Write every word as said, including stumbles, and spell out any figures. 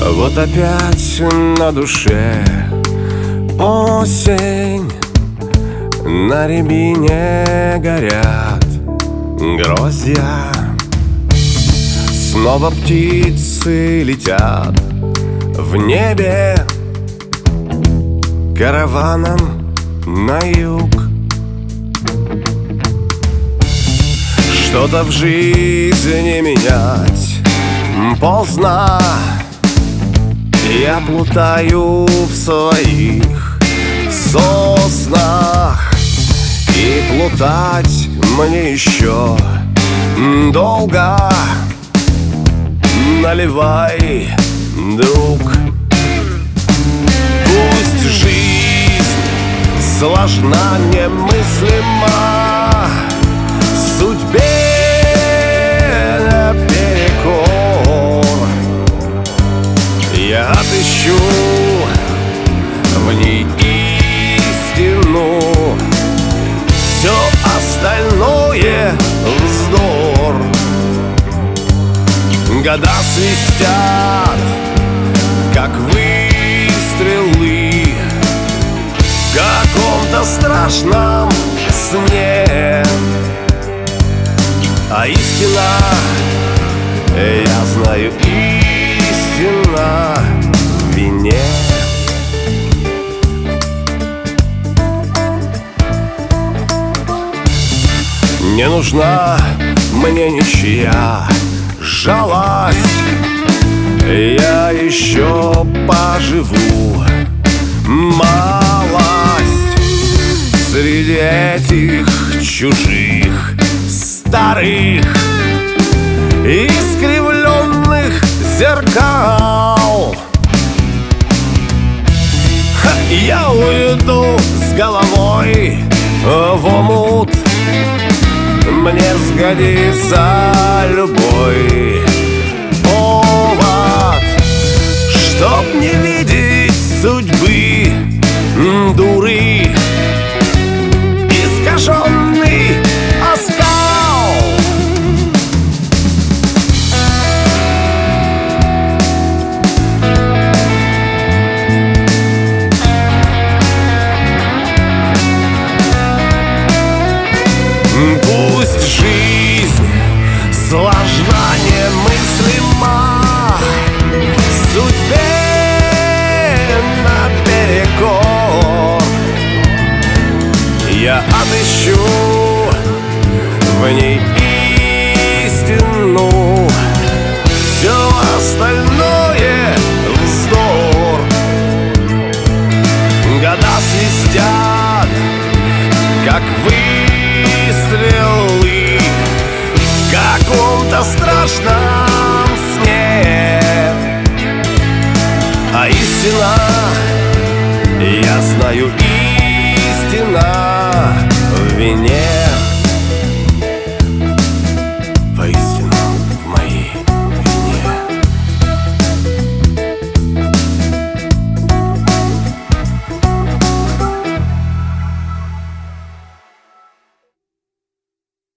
Вот опять на душе осень, на рябине горят гроздья. Снова птицы летят в небе караваном на юг. Что-то в жизни менять поздно. Я плутаю в своих соснах, и плутать мне еще долго. Наливай, друг. Пусть жизнь сложна, немыслима, судьбе наперекор. Я отыщу в ней истину, все остальное вздор. Года свистят, как выстрелы в каком-то страшном сне. А истина, я знаю, истина в вине. Не нужна мне ничья жалость, я еще поживу малость среди этих чужих, старых, искривленных зеркал. Ха, я уйду с головой в омут. Мне сгодится любой повод, чтоб не видеть судьбы дуры, искаженный оскал. Пусть жизнь сложна, немыслима, судьбе наперекор. Я отыщу в ней истину, все остальное вздор. Года свистят, как выстрелы в каком-то страшном